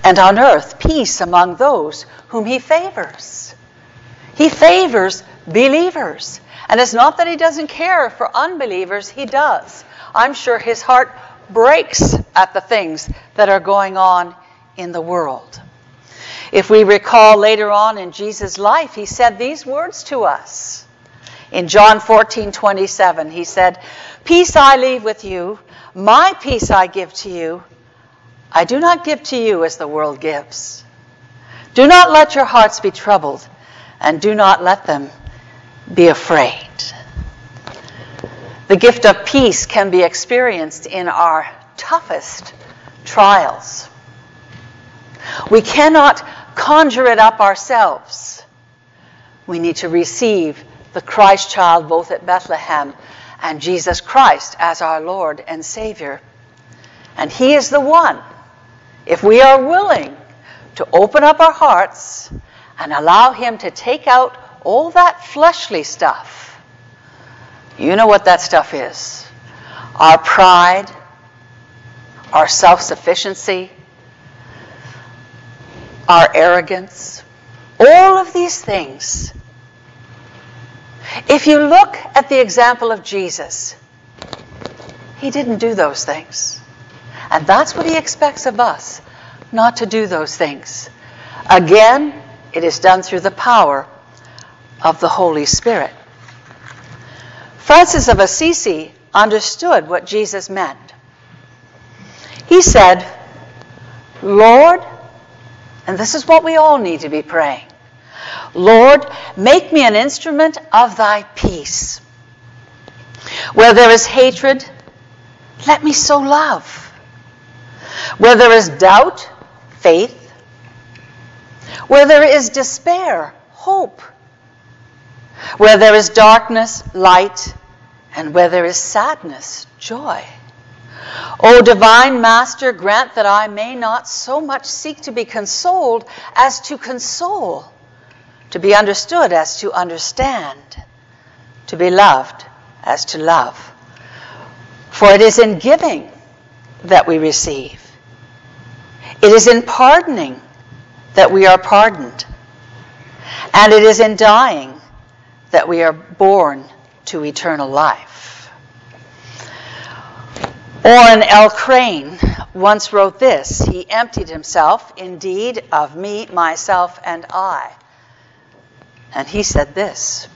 and on earth peace among those whom he favors. He favors believers. And it's not that he doesn't care for unbelievers, he does. I'm sure his heart breaks at the things that are going on in the world. If we recall later on in Jesus' life, he said these words to us. In John 14:27, he said, "Peace I leave with you, my peace I give to you. I do not give to you as the world gives. Do not let your hearts be troubled, and do not let them be afraid." The gift of peace can be experienced in our toughest trials. We cannot conjure it up ourselves. We need to receive the Christ child both at Bethlehem and Jesus Christ as our Lord and Savior. And he is the one, if we are willing to open up our hearts and allow him to take out all that fleshly stuff. You know what that stuff is. Our pride, our self-sufficiency, our arrogance, all of these things. If you look at the example of Jesus, he didn't do those things. And that's what he expects of us, not to do those things. Again, it is done through the power of the Holy Spirit. Francis of Assisi understood what Jesus meant. He said, "Lord," and this is what we all need to be praying, "Lord, make me an instrument of thy peace. Where there is hatred, let me sow love. Where there is doubt, faith. Where there is despair, hope. Where there is darkness, light. And where there is sadness, joy. O divine Master, grant that I may not so much seek to be consoled as to console, to be understood as to understand, to be loved as to love. For it is in giving that we receive. It is in pardoning that we are pardoned. And it is in dying that we are born to eternal life." Oren L. Crane once wrote this. He emptied himself, indeed, of me, myself, and I. And he said this,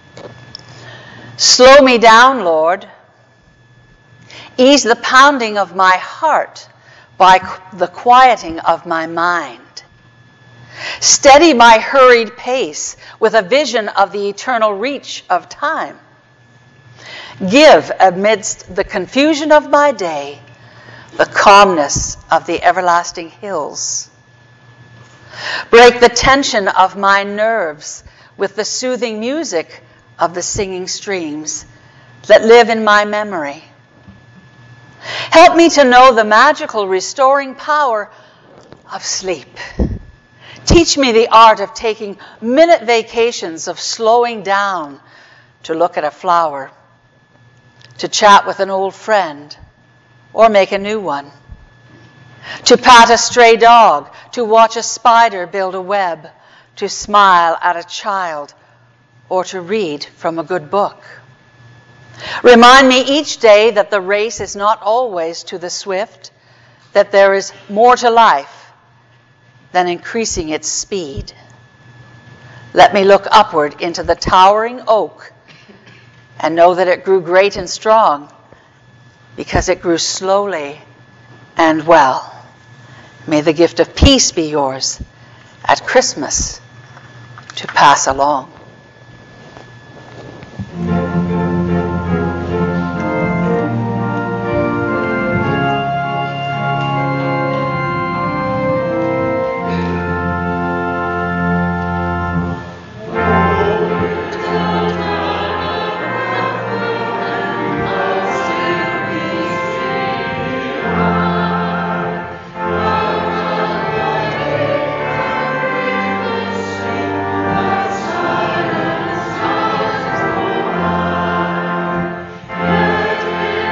"Slow me down, Lord. Ease the pounding of my heart by the quieting of my mind. Steady my hurried pace with a vision of the eternal reach of time. Give, amidst the confusion of my day, the calmness of the everlasting hills. Break the tension of my nerves with the soothing music of the singing streams that live in my memory. Help me to know the magical restoring power of sleep. Teach me the art of taking minute vacations, of slowing down to look at a flower, to chat with an old friend, or make a new one, to pat a stray dog, to watch a spider build a web, to smile at a child, or to read from a good book. Remind me each day that the race is not always to the swift, that there is more to life than increasing its speed. Let me look upward into the towering oak and know that it grew great and strong because it grew slowly and well. May the gift of peace be yours at Christmas to pass along."